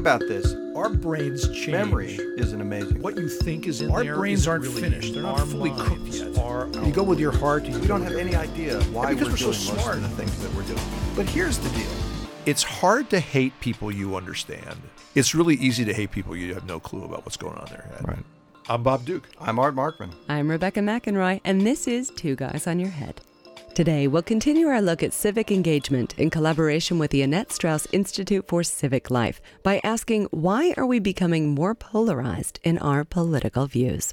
about this. Our brains change. Memory isn't amazing. What you think is in Our there brains isn't aren't really finished. They're not our fully minds cooked yet. are You go with your heart. We don't have any idea why because we're we're doing so most smart. of the things that we're doing. But here's the deal. It's hard to hate people you understand. It's really easy to hate people you have no clue about what's going on in their head. Right. I'm Bob Duke. I'm Art Markman. I'm Rebecca McEnroy, and this is Two Guys on Your Head. Today, we'll continue our look at civic engagement in collaboration with the Annette Strauss Institute for Civic Life by asking, why are we becoming more polarized in our political views?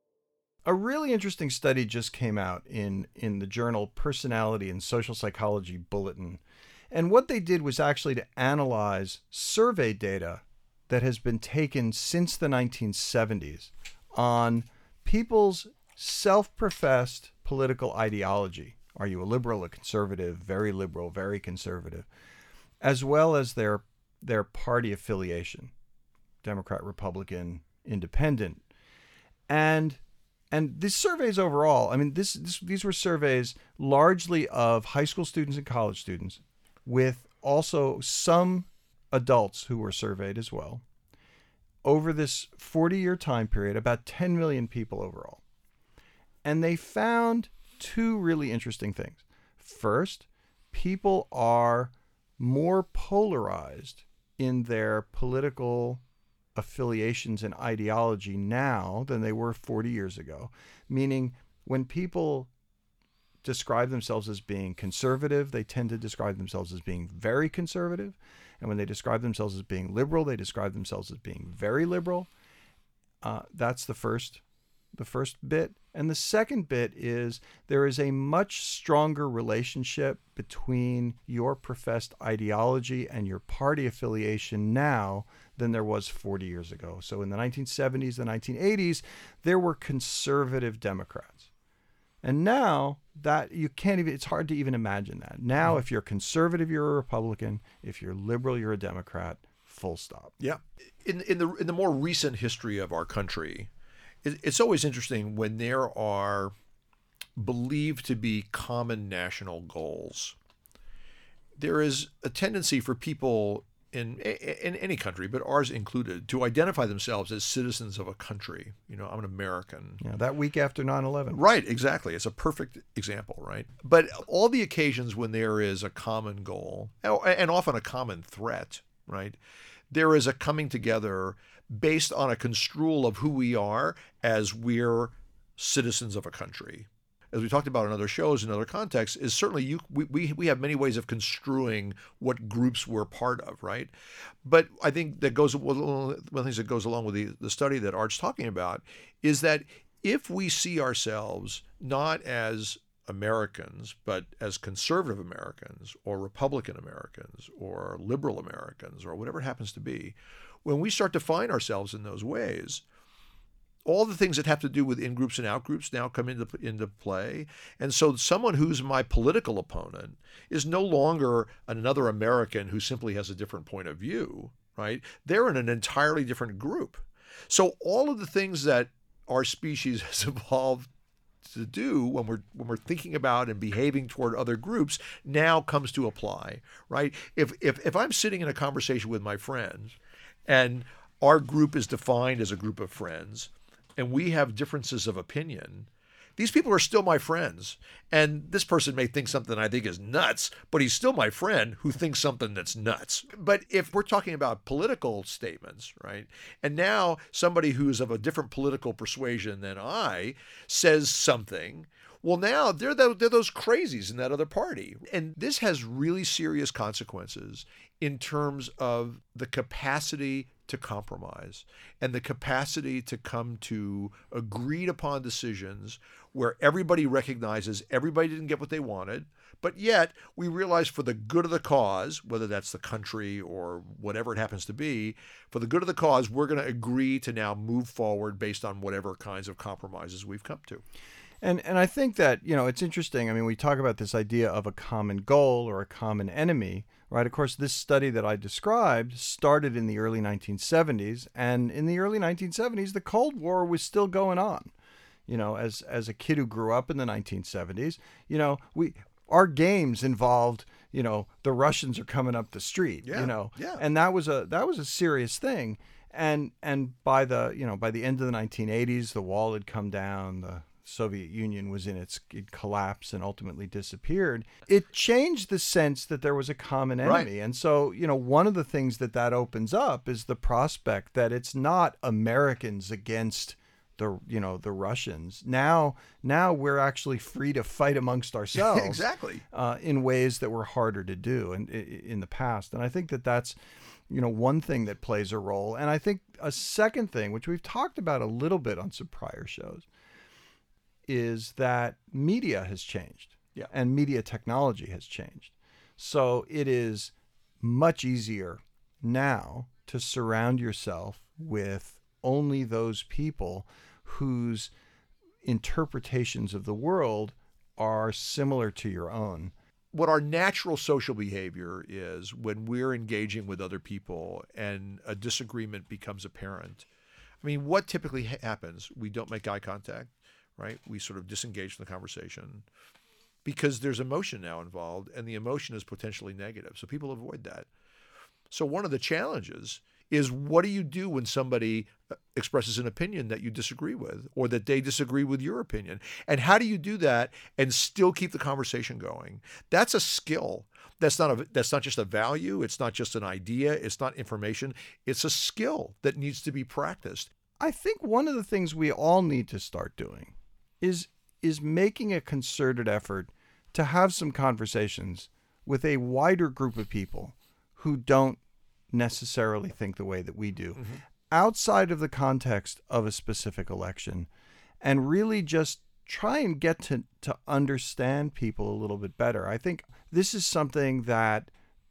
A really interesting study just came out in the journal Personality and Social Psychology Bulletin. And what they did was actually to analyze survey data that has been taken since the 1970s on people's self-professed political ideology. Are you a liberal, a conservative, very liberal, very conservative, as well as their party affiliation, Democrat, Republican, Independent. And these surveys overall, I mean, these were surveys largely of high school students and college students, with also some adults who were surveyed as well. Over this 40-year time period, about 10 million people overall. And they found two really interesting things. First, people are more polarized in their political affiliations and ideology now than they were 40 years ago. Meaning, when people describe themselves as being conservative, they tend to describe themselves as being very conservative. And when they describe themselves as being liberal, they describe themselves as being very liberal. That's the first bit. And the second bit is there is a much stronger relationship between your professed ideology and your party affiliation now than there was 40 years ago. So in the 1970s, the 1980s, there were conservative Democrats. And now that you can't even, it's hard to even imagine that. Now, if you're conservative, you're a Republican. If you're liberal, you're a Democrat. Full stop. Yeah. In the more recent history of our country, it's always interesting when there are believed to be common national goals. There is a tendency for people in any country, but ours included, to identify themselves as citizens of a country. You know, I'm an American. Yeah, that week after 9/11. Right, exactly. It's a perfect example, right? But all the occasions when there is a common goal, and often a common threat, right, there is a coming together based on a construal of who we are as we're citizens of a country. As we talked about in other shows, in other contexts, is certainly we have many ways of construing what groups we're part of, right? But I think that one of the things that goes along with the study that Art's talking about is that if we see ourselves not as Americans, but as conservative Americans or Republican Americans or liberal Americans or whatever it happens to be, when we start to find ourselves in those ways, all the things that have to do with in-groups and out-groups now come into play. And so someone who's my political opponent is no longer another American who simply has a different point of view, right? They're in an entirely different group. So all of the things that our species has evolved to do when we're thinking about and behaving toward other groups now comes to apply, right? If I'm sitting in a conversation with my friends and our group is defined as a group of friends, and we have differences of opinion, these people are still my friends. And this person may think something I think is nuts, but he's still my friend who thinks something that's nuts. But if we're talking about political statements, right, and now somebody who's of a different political persuasion than I says something, well, now they're those crazies in that other party. And this has really serious consequences in terms of the capacity to compromise and the capacity to come to agreed upon decisions where everybody recognizes everybody didn't get what they wanted, but yet we realize for the good of the cause, whether that's the country or whatever it happens to be, for the good of the cause, we're going to agree to now move forward based on whatever kinds of compromises we've come to. And I think that, you know, it's interesting. I mean, we talk about this idea of a common goal or a common enemy, right? Of course, this study that I described started in the early 1970s. And in the early 1970s, the Cold War was still going on. You know, as a kid who grew up in the 1970s, you know, our games involved, the Russians are coming up the street, Yeah. and that was a serious thing. And by the end of the 1980s, the wall had come down, the Soviet Union was in its collapse and ultimately disappeared. It changed the sense that there was a common enemy. Right. And so, one of the things that opens up is the prospect that it's not Americans against the Russians. Now we're actually free to fight amongst ourselves. Exactly. In ways that were harder to do in the past. And I think that's one thing that plays a role. And I think a second thing, which we've talked about a little bit on some prior shows, is that media has changed. Yeah. And media technology has changed. So it is much easier now to surround yourself with only those people whose interpretations of the world are similar to your own. What our natural social behavior is when we're engaging with other people and a disagreement becomes apparent. I mean, what typically happens? We don't make eye contact, right? We sort of disengage from the conversation because there's emotion now involved, and the emotion is potentially negative. So people avoid that. So one of the challenges is, what do you do when somebody expresses an opinion that you disagree with, or that they disagree with your opinion? And how do you do that and still keep the conversation going? That's a skill. That's not just a value. It's not just an idea. It's not information. It's a skill that needs to be practiced. I think one of the things we all need to start doing is making a concerted effort to have some conversations with a wider group of people who don't necessarily think the way that we do, outside of the context of a specific election, and really just try and get to understand people a little bit better. I think this is something that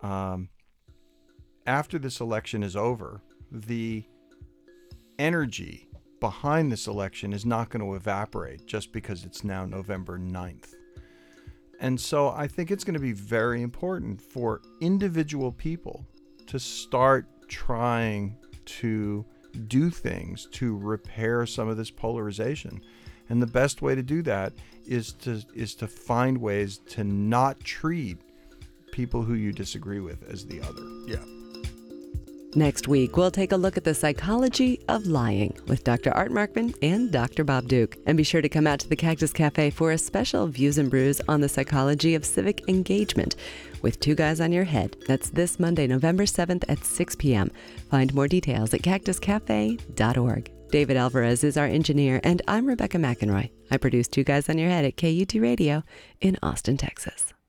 after this election is over, the energy behind this election is not going to evaporate just because it's now November 9th. And so I think it's going to be very important for individual people to start trying to do things to repair some of this polarization. And the best way to do that is to find ways to not treat people who you disagree with as the other. Yeah. Next week, we'll take a look at the psychology of lying with Dr. Art Markman and Dr. Bob Duke. And be sure to come out to the Cactus Cafe for a special Views and Brews on the psychology of civic engagement with Two Guys on Your Head. That's this Monday, November 7th at 6 p.m. Find more details at cactuscafe.org. David Alvarez is our engineer, and I'm Rebecca McEnroy. I produce Two Guys on Your Head at KUT Radio in Austin, Texas.